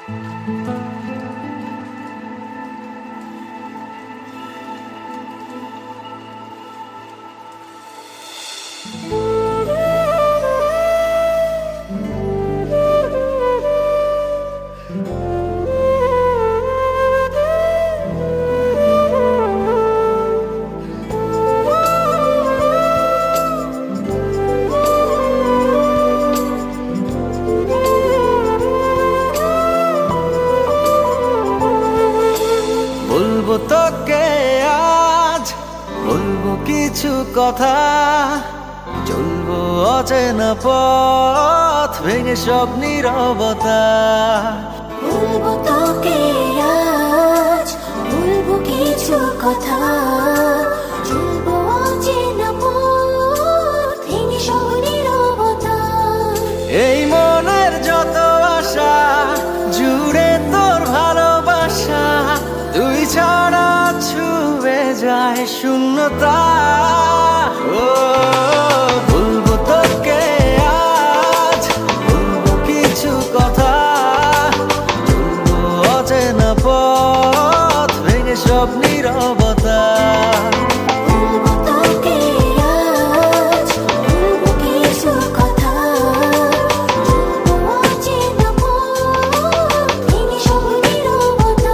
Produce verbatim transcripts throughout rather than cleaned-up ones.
বলবো তোকে আজ, বলবো কিছু কথা, চলবো অচেনা পথ ভেঙে সব নীরবতা। বলবো তোকে আজ, বলবো কিছু কথা, চলবো অচেনা পথ ভেঙে সব নীরবতা। এই মনের যত আশা জুড়ে তোর ভালোবাসা, তুই ছাড়া ছুঁয়ে যায় শূন্যতা। ও বলবো তোকে আজ, বলবো কিছু কথা, চলবো অচেনা পথ ভেঙে সব নীরবতা। বলবো তোকে আজ, বলবো কিছু কথা, চলবো অচেনা পথ ভেঙে সব নীরবতা।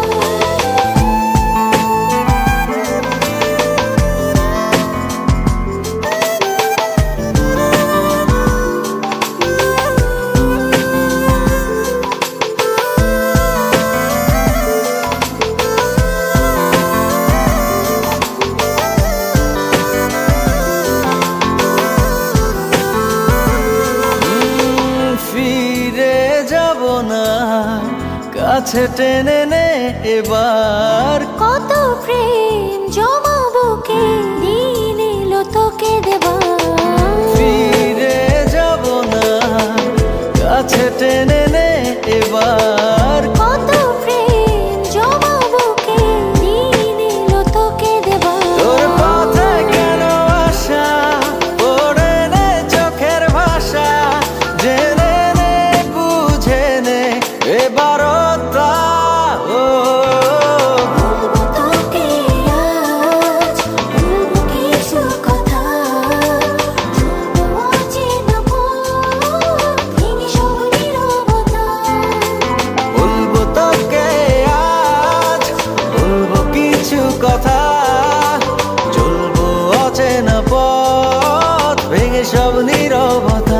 ফিরে যাব না, কাছে টেনে নে এবার। কত প্রেম জমাবো কে, দিন এলো তোকে দেবার। ফিরে যাব না, কাছে টেনে নে এবার। কত প্রেম জমাবো কে, দিন এলো তোকে দেবার। তোর পথে কেন আশা, পড়ে নে চোখের ভাষা, জেনে নে বুঝে নে এবারতা। ও বলবো তোকে আজ, বলবো কিছু কথা, চলবো অচেনা পথ ভেঙে সব নীরবতা। বলবো তোকে আজ, বলবো কিছু কথা, চলবো অচেনা পথ ভেঙে সব নীরবতা।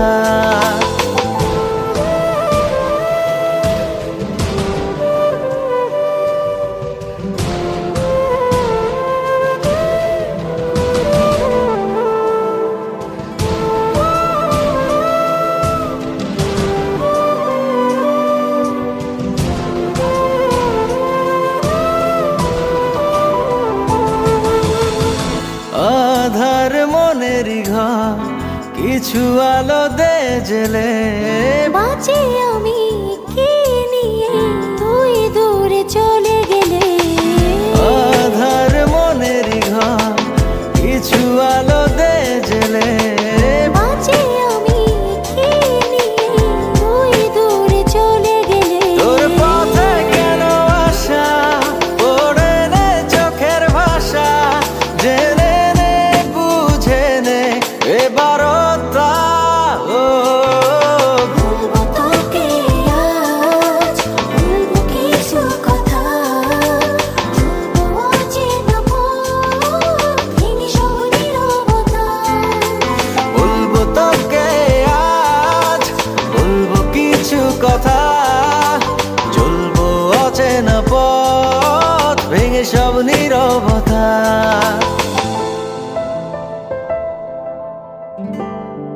আধার মনেরই ঘর, কিছু আলো দে জেলে। বাঁচি আমি কি নিয়ে, তুই দূরে চলে গেলে। আধার মনেরই ঘর, কিছু আলো দে জেলে। বাঁচি আমি কি নিয়ে, তুই দূরে চলে গেলে। তোর পথে কেন আশা, পড়ে নে চোখের ভাষা, জেনে নে বুঝে নে এবারতা। ও বলবো তোকে আজ, বলবো কিছু কথা, চলবো অচেনা পথ ভেঙে সব নীরবতা। বলবো তোকে আজ, বলবো কিছু কথা, চলবো অচেনা পথ ভেঙে সব নীরবতা।